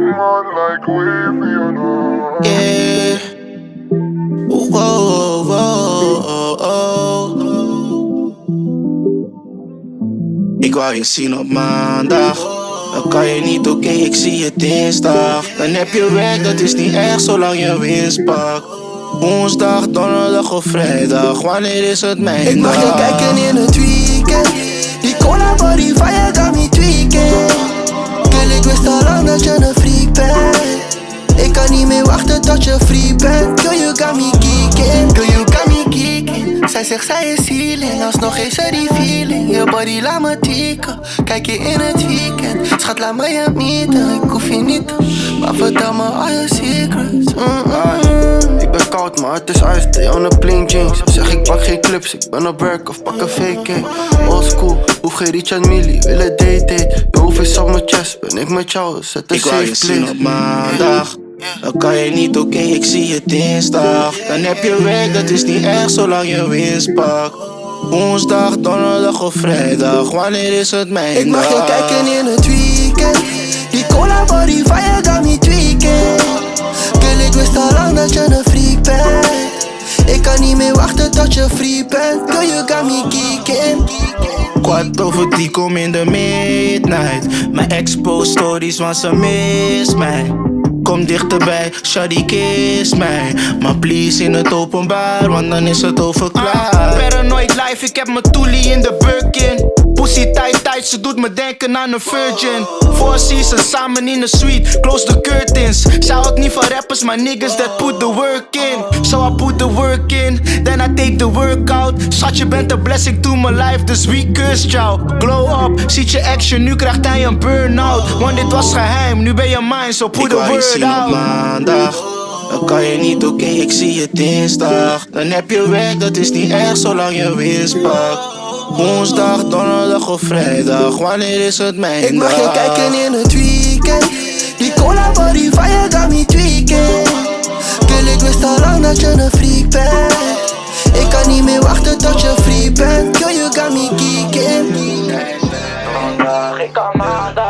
like wavy on her. Yeah. Whoa, whoa, oh. Ik wou je zien op maandag. Dan kan je niet, oké, ik zie je dinsdag. Dan heb je werk, dat is niet echt zolang je winst pakt. Woensdag, donderdag of vrijdag, wanneer is het mijn dag? Ik mag je kijken in het weekend. Die cola body van je got me tweaking. Girl, ik wist al lang dat je een freak bent. Ik kan niet meer wachten tot je free bent. Girl, you got me geeking. Girl, you got me geeking. Zij zegt zij is healing, alsnog heeft ze die feeling. Je body laat me tikken. Kijk je in het weekend. Schat, laat me je meeten. Ik hoef je niet, maar vertel me al je secrets. Ik ben koud, maar het is ijs. Day on a plain jeans. Zeg ik pak geen clips, ik ben op werk of pak een fake. Old school, hoef geen Richard Millie, willen date. Je hoofd is op mijn chest, ben ik met jou, zet een Ik wou je safe zien place. op maandag. Dan kan je niet, oké, ik zie je dinsdag. Dan heb je werk, dat is niet echt zolang je winst pakt. Woensdag, donderdag of vrijdag, wanneer is het mijn dag? Ik mag je kijken in het weekend. Die cola body van je got me tweaking. Girl, ik wist al lang dat je een freak bent. Ik kan niet meer wachten tot je free bent. Girl, you got me geeking. Kwart over 10 kom in de midnight. Mijn ex-post stories, want ze mis mij. Kom dichterbij, shawty kiss mij. Maar please in het openbaar, want dan is het over klaar. Paranoid life, ik heb mijn toolie in de Birkin. Pussy tight, ze doet me denken aan een virgin. 4 seasons samen in de suite, close the curtains. Zij houdt niet van rappers, maar niggas that put the work in. So I put the work in, then I take the workout. Schat, je bent een blessing to my life, dus wie kust jou? Glow up, ziet je action, nu krijgt hij een burn-out. Want dit was geheim, nu ben je mine, so put the word out. Op maandag, dan kan je niet, oké, ik zie je dinsdag. Dan heb je werk, dat is niet echt zolang je winst pakt. Woensdag, donderdag of vrijdag, wanneer is het mijn dag? Ik mag je kijken in het weekend. Die cola body van je got me tweaking. Girl, ik wist al lang dat je een freak bent. Ik kan niet meer wachten tot je free bent. Girl, you got me geeking. Ik kan maandag.